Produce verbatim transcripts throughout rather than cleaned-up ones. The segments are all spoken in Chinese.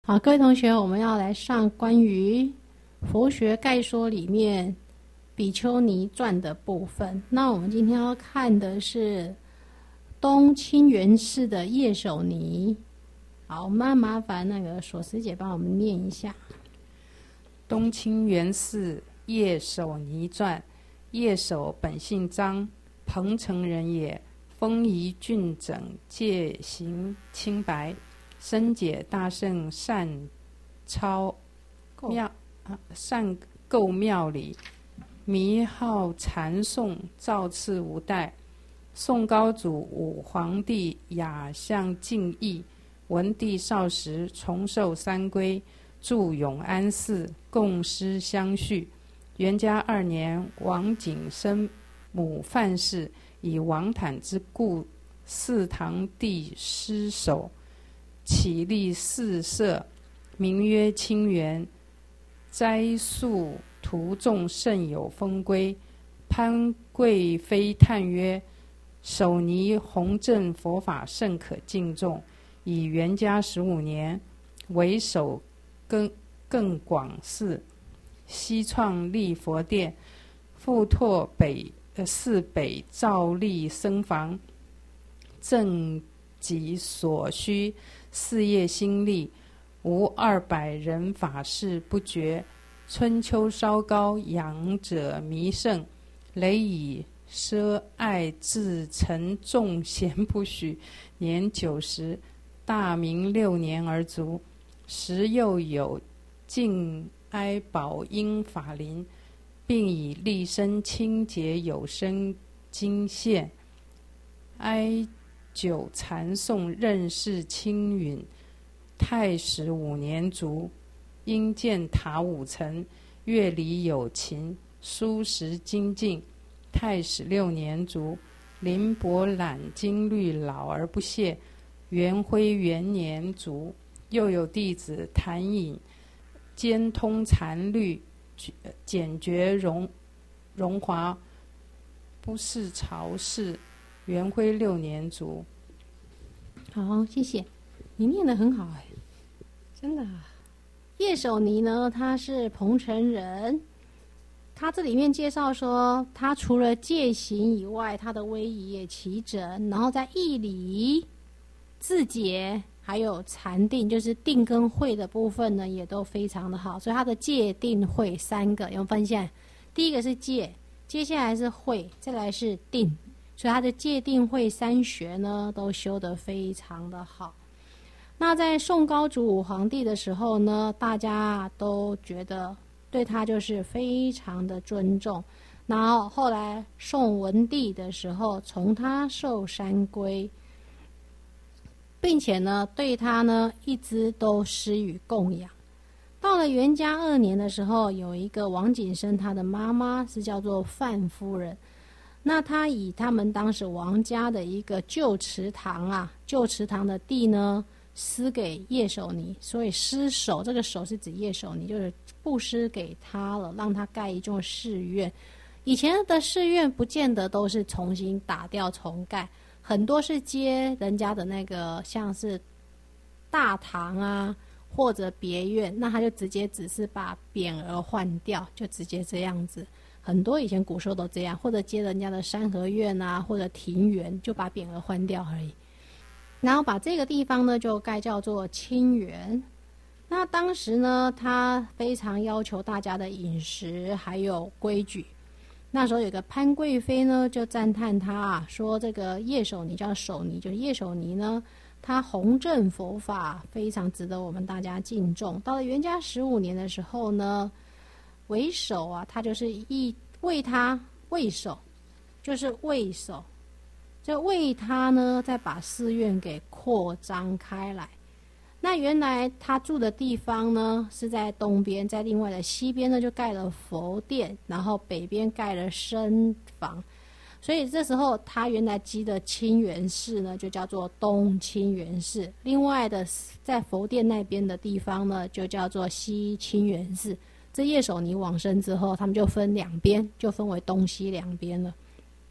好，各位同学，我们要来上关于佛学概说里面比丘尼传的部分。那我们今天要看的是东清源寺的叶守尼。好，我们麻烦那个锁师姐帮我们念一下。 东清源寺叶守尼传。叶守本姓张，彭城人也，丰仪俊整，戒行清白，深解大圣，善超妙啊，善构妙理，迷好禅诵，造次无代。宋高祖武皇帝雅相敬意，文帝少时重受三归，住永安寺，供师相续。元嘉二年，王景生母范氏以王坦之故，寺堂弟失守，起立寺舍，名曰清源。斋宿徒众甚有风规。潘贵妃叹曰：守尼弘正佛法甚可敬重。以元嘉十五年，为首更更广寺，西创立佛殿，复拓北呃寺北造立僧房，正及所需，事业兴利，无二百人法事不绝。春秋稍高，养者弥盛，累以奢爱自陈众贤不许。年九十，大明六年而卒。时又有敬哀宝应法林，并以立身清洁有声经献。哀久禅诵，任事清允。太史五年卒。因建塔五层，乐理有情，书识精进。太史六年卒。林伯览经律老而不懈。元徽元年卒。又有弟子谭隐，兼通禅律，简绝荣荣华，不是朝事。元徽六年卒。 好，谢谢你念得很好哎，真的啊。叶守尼呢，他是彭城人。他这里面介绍说，他除了戒行以外，他的威仪也齐整，然后在义理、自节还有禅定，就是定跟慧的部分呢，也都非常的好。所以他的戒定慧三个有没有发现？第一个是戒，接下来是慧，再来是定。所以他的戒定慧三学呢，都修得非常的好。那在宋高祖武皇帝的时候呢，大家都觉得对他就是非常的尊重。然后后来宋文帝的时候，从他受三归，并且呢对他呢一直都施予供养。到了元嘉二年的时候，有一个王景生，他的妈妈是叫做范夫人。那他以他们当时王家的一个旧祠堂啊，旧祠堂的地呢，施给叶守尼，所以施守这个守是指叶守尼，就是布施给他了，让他盖一座寺院。以前的寺院不见得都是重新打掉重盖，很多是接人家的那个像是大堂啊或者别院，那他就直接只是把匾额换掉，就直接这样子。很多以前古时候都这样，或者接人家的三合院啊或者庭园，就把匾额换掉而已。然后把这个地方呢就盖叫做清源。那当时呢他非常要求大家的饮食还有规矩。那时候有个潘贵妃呢就赞叹他啊，说这个叶守尼叫守尼，就是叶守尼呢他弘正佛法非常值得我们大家敬重。到了元嘉十五年的时候呢，为首啊，他就是一为他为首，就是为首就为他呢再把寺院给扩张开来。那原来他住的地方呢是在东边，在另外的西边呢就盖了佛殿，然后北边盖了僧房。所以这时候他原来基的清源寺呢就叫做东清源寺，另外的在佛殿那边的地方呢就叫做西清源寺。这叶守尼往生之后，他们就分两边，就分为东西两边了。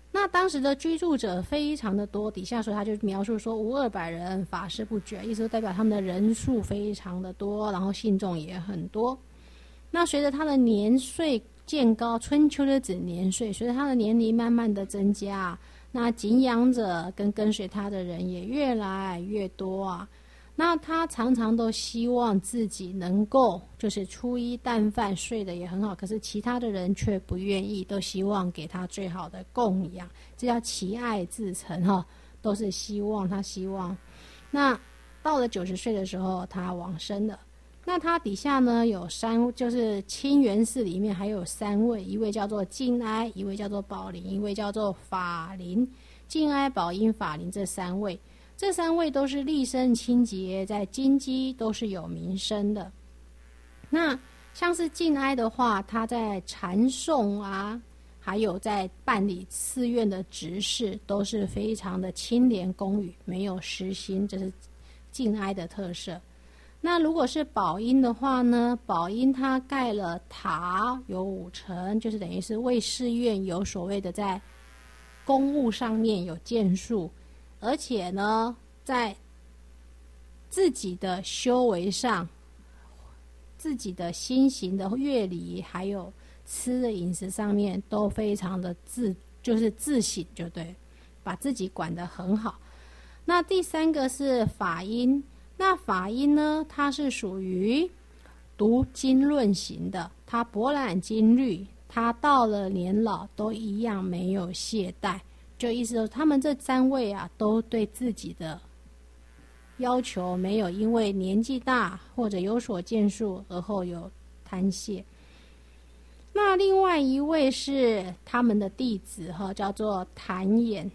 那当时的居住者非常的多，底下说他就描述说无二百人，法事不绝，意思代表他们的人数非常的多，然后信众也很多。那随着他的年岁渐高，春秋的指年岁，随着他的年龄慢慢的增加，那敬仰者跟跟随他的人也越来越多啊。那他常常都希望自己能够就是初一淡饭睡得也很好，可是其他的人却不愿意，都希望给他最好的供养，这叫其爱自成哈，都是希望他希望。那到了九十岁的时候，他往生了。那他底下呢有三，就是清源寺里面还有三位，一位叫做敬哀，一位叫做宝林，一位叫做法林。敬哀、宝音、法林这三位。这三位都是立身清洁，在金鸡都是有名声的。那像是敬哀的话，他在禅诵啊，还有在办理寺院的执事，都是非常的清廉公允，没有私心，这是敬哀的特色。那如果是宝音的话呢，宝音他盖了塔，有五层，就是等于是为寺院有所谓的在公务上面有建树。而且呢，在自己的修为上，自己的心行的乐理，还有吃的饮食上面，都非常的自，就是自省，就对，把自己管得很好。那第三个是法音，那法音呢，它是属于读经论型的，它博览经律，它到了年老都一样没有懈怠。就意思说，他们这三位啊，都对自己的要求没有因为年纪大或者有所建树而后有贪懈。那另外一位是他们的弟子哈，叫做谭隐，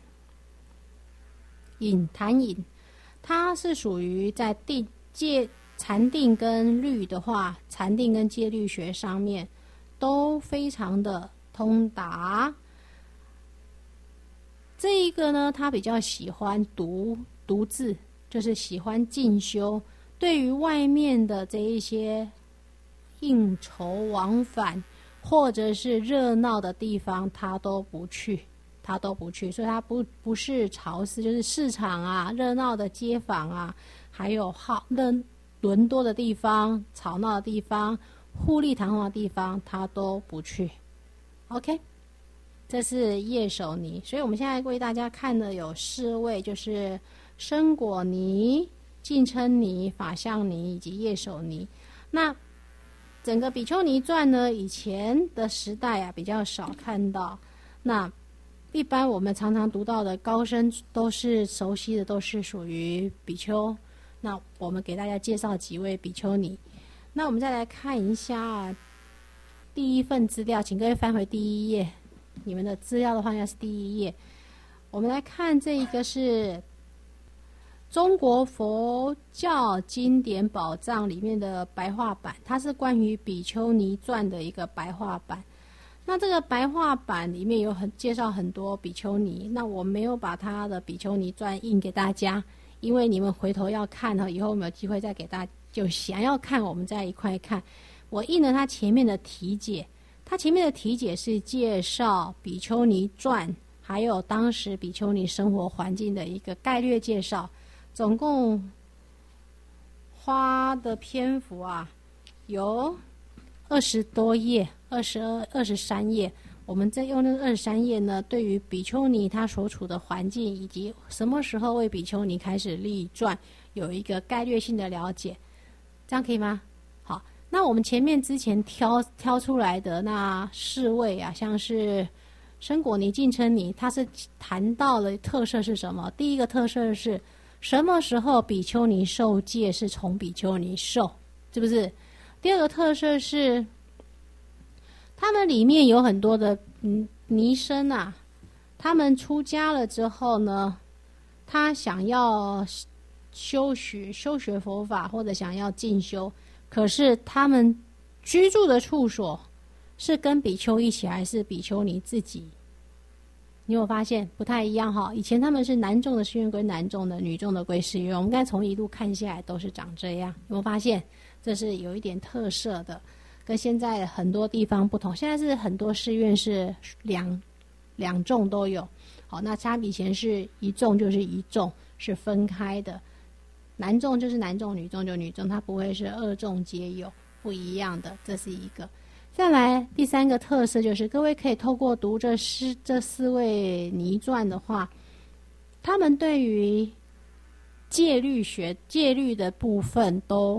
隐谭隐，他是属于在定戒禅定跟律的话，禅定跟戒律学上面都非常的通达。这一个呢，他比较喜欢读读字，就是喜欢进修。对于外面的这一些应酬往返，或者是热闹的地方，他都不去，他都不去。所以他不不是朝市，就是市场啊，热闹的街坊啊，还有好人人多的地方、吵闹的地方、富丽堂皇的地方，他都不去。OK。这是叶守尼，所以我们现在为大家看的有四位，就是生果尼、净称尼、法相尼以及叶守尼。那整个比丘尼传呢，以前的时代啊比较少看到。那一般我们常常读到的高僧都是熟悉的，都是属于比丘。那我们给大家介绍几位比丘尼。那我们再来看一下第一份资料，请各位翻回第一页。你们的资料的话应该是第一页。我们来看这一个是中国佛教经典宝藏里面的白话版，它是关于比丘尼传的一个白话版。那这个白话版里面有很介绍很多比丘尼，那我没有把它的比丘尼传印给大家，因为你们回头要看以后我们有机会再给大家，就想要看我们再一块看。我印了它前面的题解，它前面的题解是介绍比丘尼传，还有当时比丘尼生活环境的一个概略介绍，总共花的篇幅啊有二十多页，二十二、二十三页。我们再用那个二十三页呢，对于比丘尼他所处的环境以及什么时候为比丘尼开始立传，有一个概略性的了解，这样可以吗？好。那我们前面之前挑挑出来的那四位啊，像是生果尼、净称尼，他是谈到了特色是什么？第一个特色是什么时候比丘尼受戒是从比丘尼受，是不是？第二个特色是他们里面有很多的嗯尼僧啊，他们出家了之后呢，他想要修学修学佛法或者想要进修。可是他们居住的处所是跟比丘一起，还是比丘尼自己？你有发现不太一样哈？以前他们是男众的寺院归男众的，女众的归寺院。我们刚才从一路看下来都是长这样，有没有发现？这是有一点特色的，跟现在很多地方不同。现在是很多寺院是两两众都有。 好，那他以前是一众就是一众，是分开的，男众就是男众，女众就女众，它不会是二众皆有，不一样的，这是一个。再来第三个特色就是，各位可以透过读这诗这四位尼传的话，他们对于戒律学戒律的部分都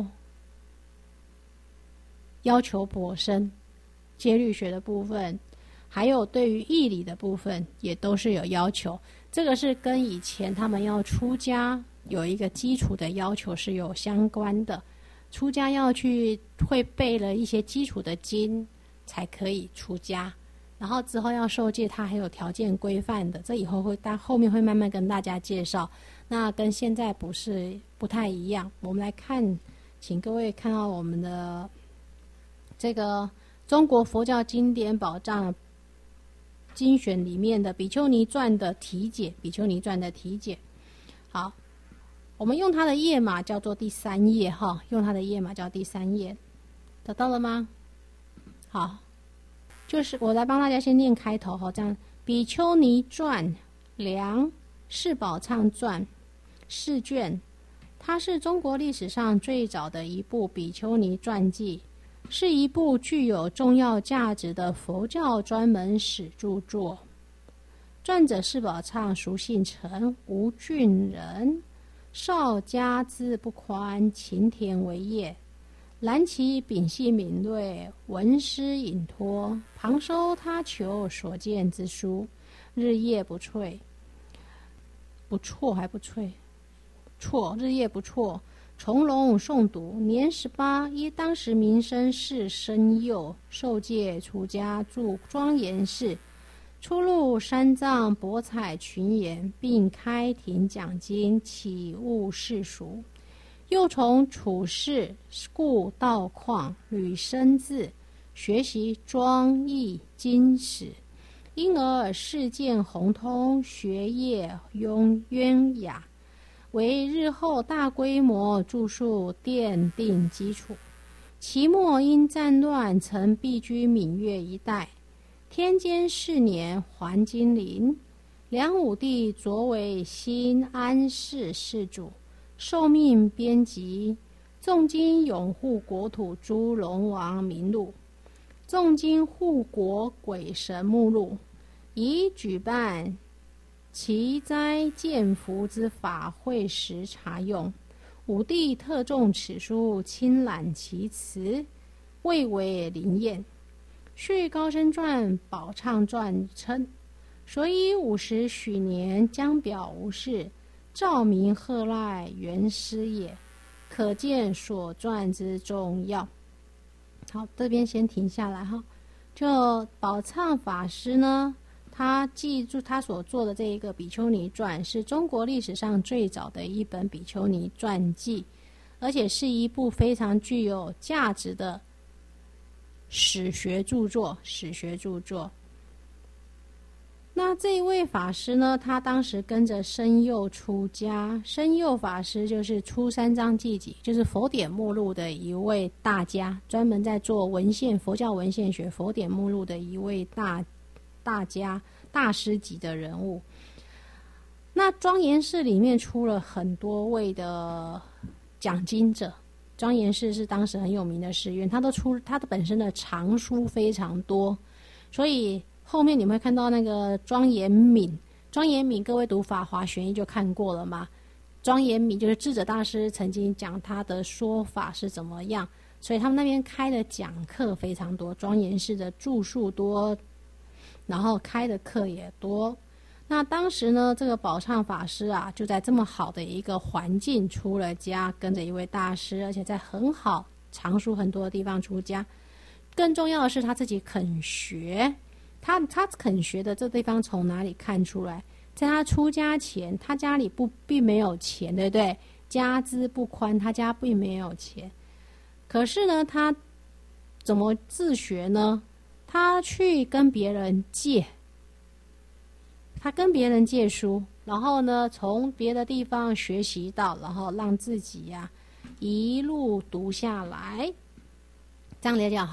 要求颇深，戒律学的部分还有对于义理的部分也都是有要求，这个是跟以前他们要出家有一个基础的要求是有相关的。出家要去会背了一些基础的经才可以出家，然后之后要受戒，它还有条件规范的，这以后会大后面会慢慢跟大家介绍。那跟现在不是不太一样。我们来看，请各位看到我们的这个中国佛教经典宝藏精选里面的比丘尼传的题解，比丘尼传的题解。好，我们用它的页码叫做第三页哈，用它的页码叫第三页，得到了吗？好，就是我来帮大家先念开头哈，这样比丘尼传梁释宝忏传释卷，它是中国历史上最早的一部比丘尼传记，是一部具有重要价值的佛教专门史著作。传者释宝忏俗姓陈，吴郡人，少家资不宽，勤田为业。然其秉性敏锐，文思隐脱，旁收他求所见之书，日夜不辍。不辍还不辍，辍日夜不辍，从容诵读。年十八，依当时名声是深幼，受戒出家，著庄严释，出入三藏博采群言，并开庭讲经，启悟世俗。又从处世故道况履生字，学习庄易经史，因而事件宏通，学业渊渊雅，为日后大规模著述奠定基础。其末因战乱，曾避居闽粤一带。天监四年还金陵，梁武帝擢为新安市市主，受命编辑《诵经拥护国土诸龙王名录》、《诵经护国鬼神目录》，以举办奇斋建福之法会时查用。武帝特重此书，亲览其词，蔚为灵验。续高僧传、宝忏传称，所以五十许年将表无事，照明贺赖原师也，可见所传之重要。好，这边先停下来哈。就宝忏法师呢，他记住他所做的这一个比丘尼传，是中国历史上最早的一本比丘尼传记，而且是一部非常具有价值的史学著作。史学著作。那这一位法师呢，他当时跟着僧佑出家。僧佑法师就是出三藏记集，就是佛典目录的一位大家，专门在做文献佛教文献学佛典目录的一位大大家大师级的人物。那庄严寺里面出了很多位的讲经者，庄严寺是当时很有名的寺院，它都出它的本身的藏书非常多，所以后面你们会看到那个庄严敏，庄严敏各位读法华玄义就看过了嘛。庄严敏就是智者大师曾经讲他的说法是怎么样，所以他们那边开的讲课非常多，庄严寺的著述多，然后开的课也多。那当时呢，这个宝忏法师啊，就在这么好的一个环境出了家，跟着一位大师，而且在很好藏书很多的地方出家。更重要的是他自己肯学，他他肯学的这地方从哪里看出来？在他出家前，他家里不并没有钱，对不对？家资不宽，他家并没有钱。可是呢，他怎么自学呢？他去跟别人借。他跟别人借书，然后呢，从别的地方学习到，然后让自己呀、啊、一路读下来。这样来讲哈，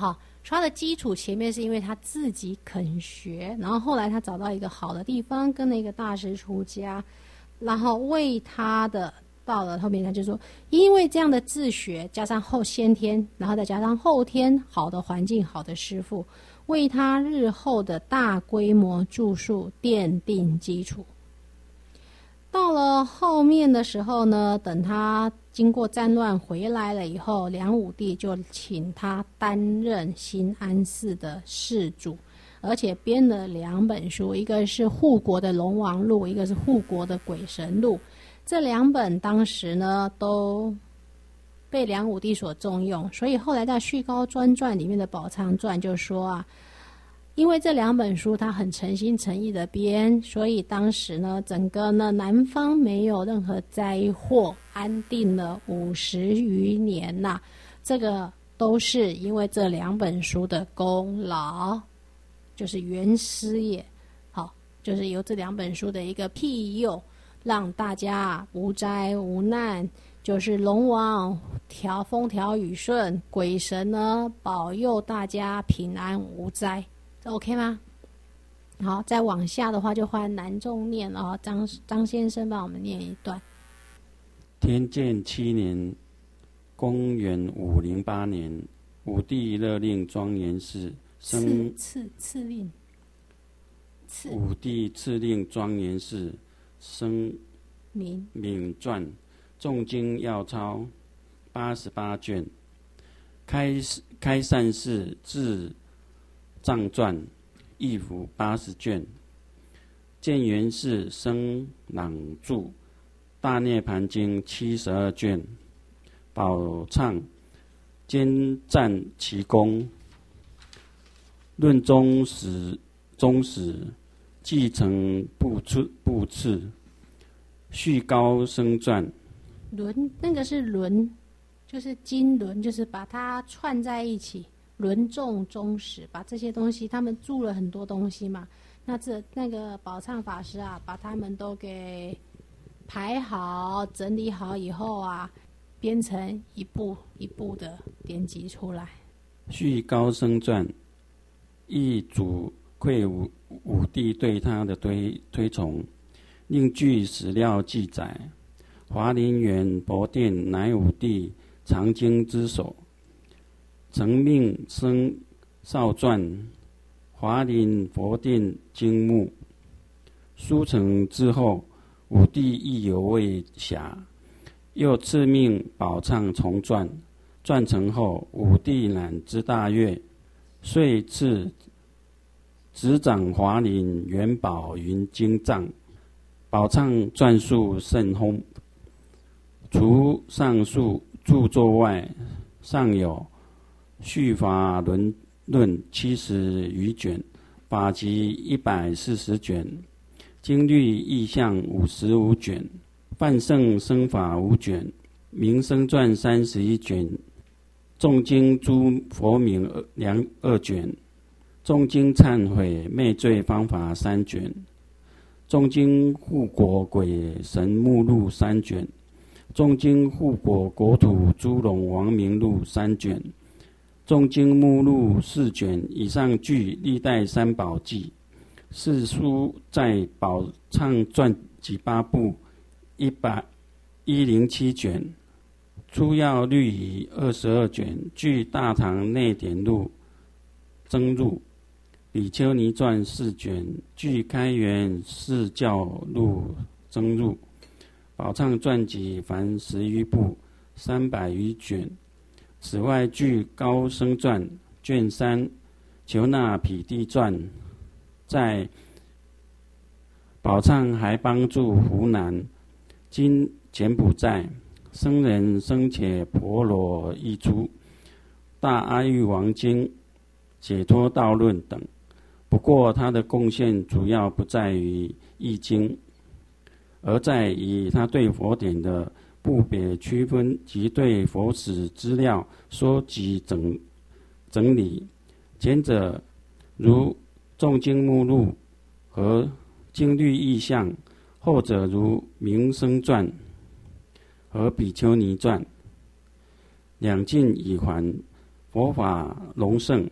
他的基础前面是因为他自己肯学，然后后来他找到一个好的地方，跟那个大师出家，然后为他的到了后面他就说，因为这样的自学加上后先天，然后再加上后天好的环境、好的师父，为他日后的大规模著述奠定基础。到了后面的时候呢，等他经过战乱回来了以后，梁武帝就请他担任新安寺的寺主，而且编了两本书，一个是护国的《龙王录》，一个是护国的《鬼神录》。这两本当时呢都被梁武帝所重用，所以后来在《续高专传》里面的《宝藏传》就说啊，因为这两本书他很诚心诚意的编，所以当时呢整个呢南方没有任何灾祸，安定了五十余年呐、啊。这个都是因为这两本书的功劳，就是袁师爷，好，就是由这两本书的一个庇佑，让大家无灾无难，就是龙王调风调雨顺，鬼神呢保佑大家平安无灾。OK 吗？好，再往下的话就换南众念了哦。张张先生帮我们念一段。 天监七年，公元五零八年，武帝勒令庄严寺生赐赐令， 武帝赐令庄严寺生明敏传，重经要抄八十八卷，开开善寺至藏传一府八十卷，建元寺生朗著大涅盘经七十二卷，宝忏兼赞其功，论宗史宗史继承部次部次，续高僧传。 轮那个是轮，就是经轮，就是把它串在一起。轮众宗史，把这些东西，他们注了很多东西嘛。那这那个宝忏法师啊，把他们都给排好、整理好以后啊，编成一部一部的典籍出来。 续高僧传，一主愧武武帝对他的推推崇，另据史料记载，华林园博殿乃武帝藏经之首。曾命生少传华林佛殿经目，书成之后，武帝意犹未暇，又赐命宝忏重撰。撰成后，武帝览之大悦，遂赐执掌华林元宝云经藏。宝忏撰述甚丰，除上述著作外，尚有续法轮论七十余卷，法集一百四十卷，经律义象五十五卷，梵圣生法五卷，明生传三十一卷，众经诸佛名两二卷，众经忏悔灭罪方法三卷，众经护国鬼神目录三卷，众经护国国土诸龙王名录三卷。众经目录四卷，以上具历代三宝记。四书在宝忏传集八部，一百一零七卷。出要律仪二十二卷，据大唐内典录增入。比丘尼传四卷，据开元释教录增入。宝忏传集凡十余部，三百余卷。此外，据高僧传卷三、求那毗地传，在宝忏还帮助湖南、今柬埔寨僧人僧伽婆罗译出大阿育王经、解脱道论等。不过，他的贡献主要不在于译经，而在于他对佛典的部别区分及对佛史资料收集整整理。前者如众经目录和经律义象，后者如明生传和比丘尼传。两晋已还，佛法隆盛，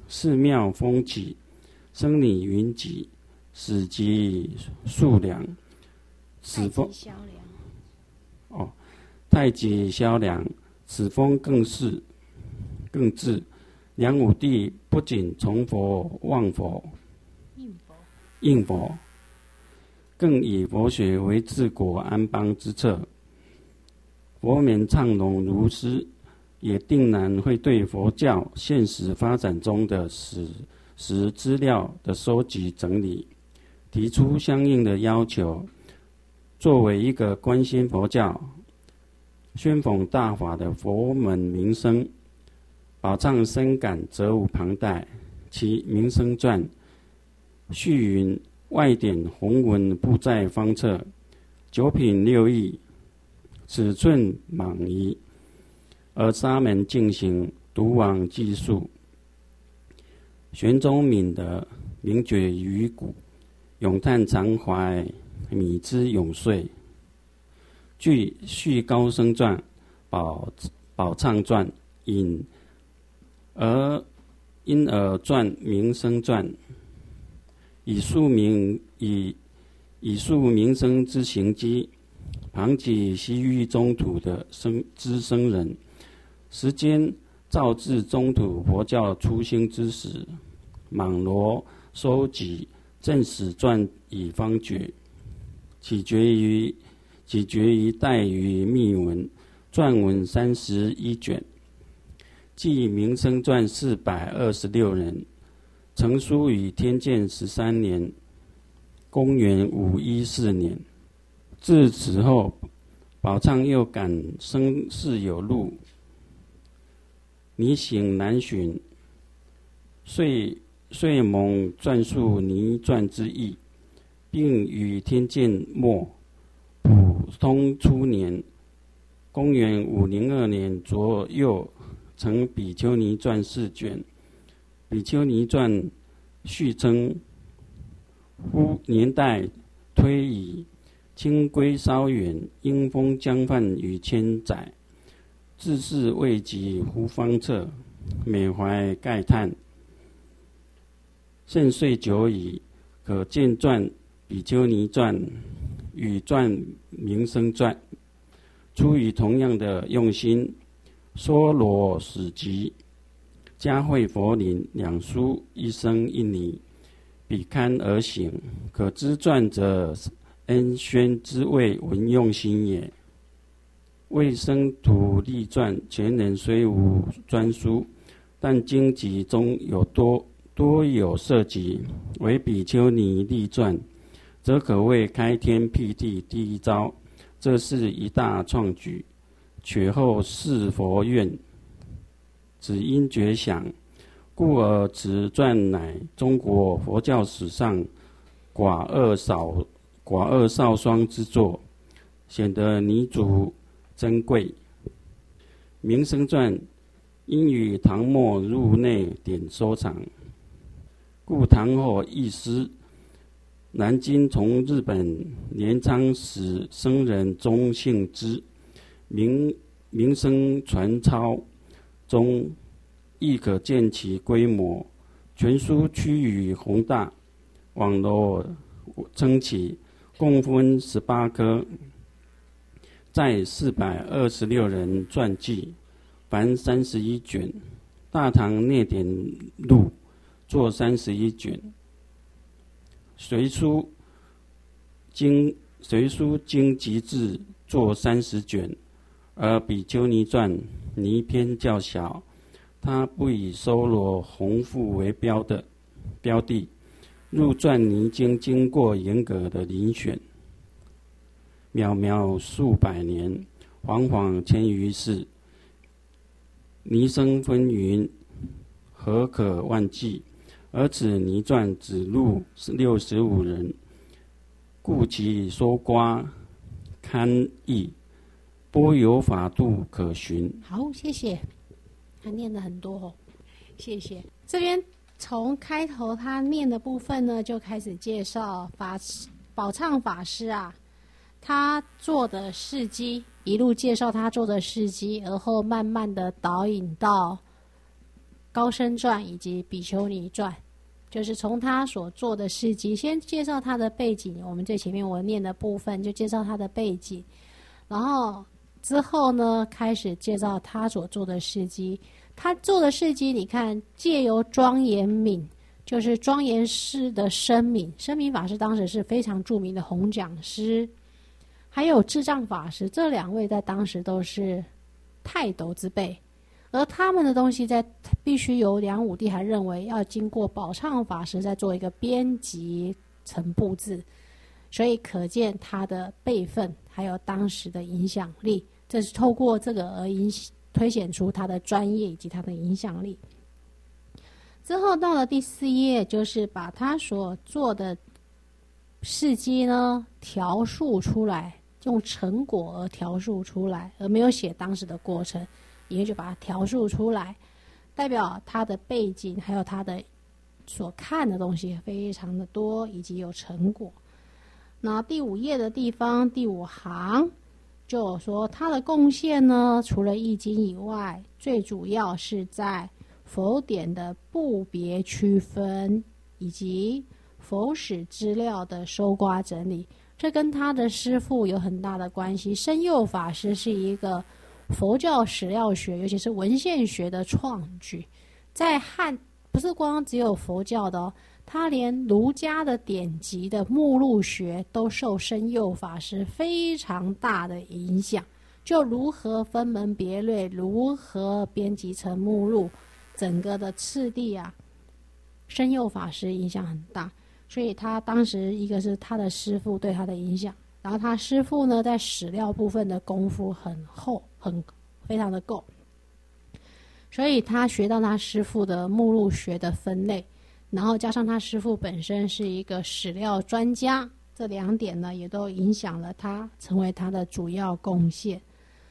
寺庙风起，僧尼云集，史籍数量。此风哦，太极萧梁，此风更是更至。梁武帝不仅崇佛望佛， 应佛， 应佛，更以佛学为治国安邦之策。佛门唱龙如师，也定然会对佛教现实发展中的史实资料的收集整理，提出相应的要求。作为一个关心佛教、宣讽大法的佛门名声，宝藏深感责无旁贷。其《名声传》序云：外典弘文不在方册，九品六艺，尺寸莽夷，而沙门进行独往技术。玄宗敏德，名绝于骨，咏叹常怀，米之永岁。据《续高僧传》、《宝宝唱传》引而因而传名声传，以述名以以述名声之行迹，旁及西域中土的僧之僧人，时间照至中土佛教初兴之时，莽罗收集正史传以方觉，起决于起决于代于密文，撰文三十一卷。记名声传四百二十六人，成书于天监十三年，公元五一四年。自此后，宝畅又感声势有路，泥行难寻，遂遂蒙撰述泥传之意，并于天监末普通初年，公元五零二年左右，成比丘尼传四卷。比丘尼传续称夫年代推移，清规稍远，因风将犯于千载，自是未及胡方策，缅怀慨叹。甚岁久矣，可见传比丘尼传与传名声传出于同样的用心，梭罗史籍、嘉惠佛林两书一生一拟，比堪而行，可知传者恩宣之谓文用心也。为生徒立传，前人虽无专书，但经籍中有多多有涉及，为比丘尼立传，则可谓开天辟地第一招，这是一大创举。却后世佛愿，只因觉想，故而此传乃中国佛教史上寡二少寡二少双之作，显得弥足珍贵。名声传因于唐末入内典收藏，故唐后译师南京从日本镰仓使僧人中信之名名声传抄中，亦可见其规模。全书趋于宏大，网络撑起，共分十八科，在四百二十六人传记，凡三十一卷。大唐内典录作三十一卷，随书经随书经集志作三十卷。而比丘尼传泥篇较小，它不以收罗弘富为标的标的，入传泥经经过严格的遴选，渺渺数百年，惶惶千余世，泥生纷纭，何可万计？而此泥传只录六十五人，故其收刮堪译，颇有法度可循。 好，谢谢。他念的很多哦，谢谢。这边从开头他念的部分呢，就开始介绍法师宝畅法师啊，他做的事迹，一路介绍他做的事迹，而后慢慢的导引到高僧传以及比丘尼传，就是从他所做的事迹，先介绍他的背景。我们最前面我念的部分就介绍他的背景，然后之后呢，开始介绍他所做的事迹。他做的事迹，你看，借由庄严敏，就是庄严师的声敏，声敏法师当时是非常著名的弘讲师，还有智障法师，这两位在当时都是泰斗之辈。而他们的东西在必须由梁武帝还认为要经过宝畅法师再做一个编辑成布置，所以可见他的辈分还有当时的影响力，这是透过这个而影推显出他的专业以及他的影响力。之后到了第四页，就是把他所做的事迹呢调述出来，用成果而调述出来，而没有写当时的过程，也就把它调述出来，代表他的背景还有他的所看的东西非常的多，以及有成果。那第五页的地方第五行就说他的贡献呢，除了易经以外，最主要是在佛典的部别区分以及佛史资料的搜刮整理，这跟他的师父有很大的关系。深佑法师是一个佛教史料学，尤其是文献学的创举，在汉不是光只有佛教的哦，他连儒家的典籍的目录学都受深佑法师非常大的影响，就如何分门别类，如何编辑成目录，整个的次第啊，深佑法师影响很大。所以他当时一个是他的师父对他的影响，然后他师父呢在史料部分的功夫很厚，很非常的够，所以他学到他师父的目录学的分类，然后加上他师父本身是一个史料专家，这两点呢也都影响了他，成为他的主要贡献。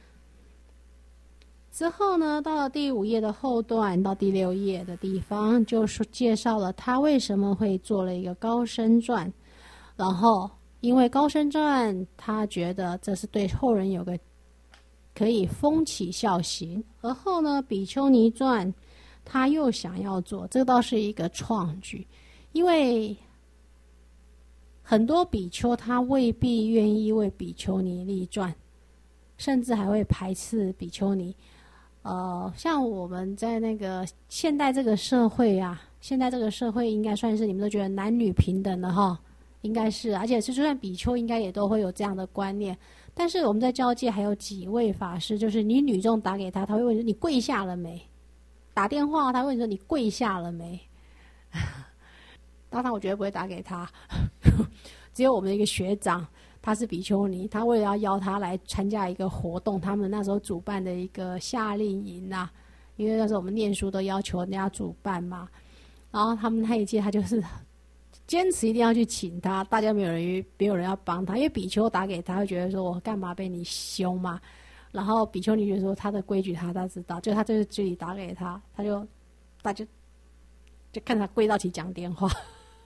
之后呢，到了第五页的后段到第六页的地方，就是介绍了他为什么会做了一个高僧传，然后因为高僧传他觉得这是对后人有个可以风起效行，而后呢比丘尼传他又想要做，这倒是一个创举，因为很多比丘他未必愿意为比丘尼立传，甚至还会排斥比丘尼。呃，像我们在那个现代这个社会啊，现在这个社会应该算是你们都觉得男女平等的哈，应该是，而且就算比丘应该也都会有这样的观念。但是我们在教界还有几位法师，就是你女众打给他，他会问你跪下了没？打电话他会问你说你跪下了没？当然我绝对不会打给他，只有我们的一个学长。他是比丘尼，他为了要邀他来参加一个活动，他们那时候主办的一个夏令营啊，因为那时候我们念书都要求人家主办嘛，然后他们那一届他就是坚持一定要去请他，大家没有人没有人要帮他，因为比丘打给他会觉得说我干嘛被你凶嘛，然后比丘尼就说他的规矩他他知道，就他就是自己打给他，他就他就就看他跪到起讲电话，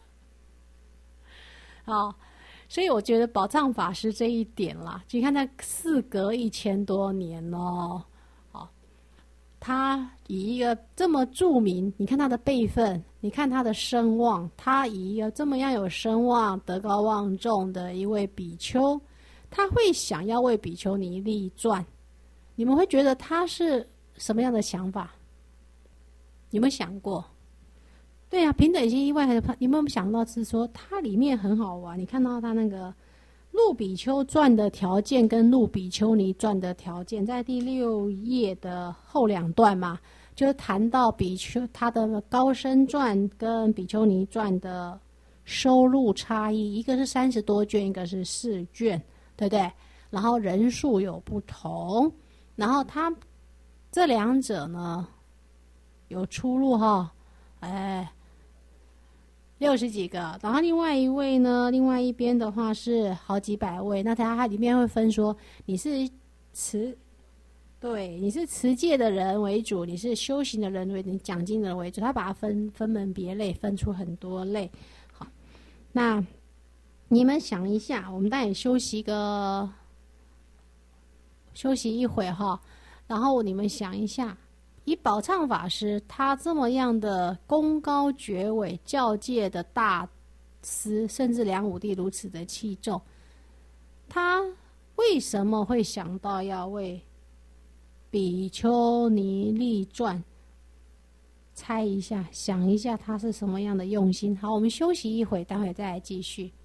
好。所以我觉得宝藏法师这一点啦，你看他事隔一千多年哦，哦，他以一个这么著名，你看他的辈分，你看他的声望，他以一个这么样有声望、德高望重的一位比丘，他会想要为比丘尼立传，你们会觉得他是什么样的想法？有没有想过？对啊，平等心意外，你有没有想到是说它里面很好玩？你看到它那个入比丘传的条件跟入比丘尼传的条件，在第六页的后两段嘛，就是谈到比丘他的高僧传跟比丘尼传的收入差异，一个是三十多卷，一个是四卷，对不对？然后人数有不同，然后他这两者呢有出入哈，哎。六十几个，然后另外一位呢，另外一边的话是好几百位，那它它里面会分说你是持，对，你是持戒的人为主，你是修行的人为主，你讲经的人为主，他把它分分门别类，分出很多类。好，那你们想一下，我们待会休息个休息一会哈，然后你们想一下， 以宝忏法师他这么样的功高爵伟、教界的大师，甚至梁武帝如此的器重，他为什么会想到要为比丘尼立传？猜一下，想一下他是什么样的用心。好，我们休息一会，待会再来继续。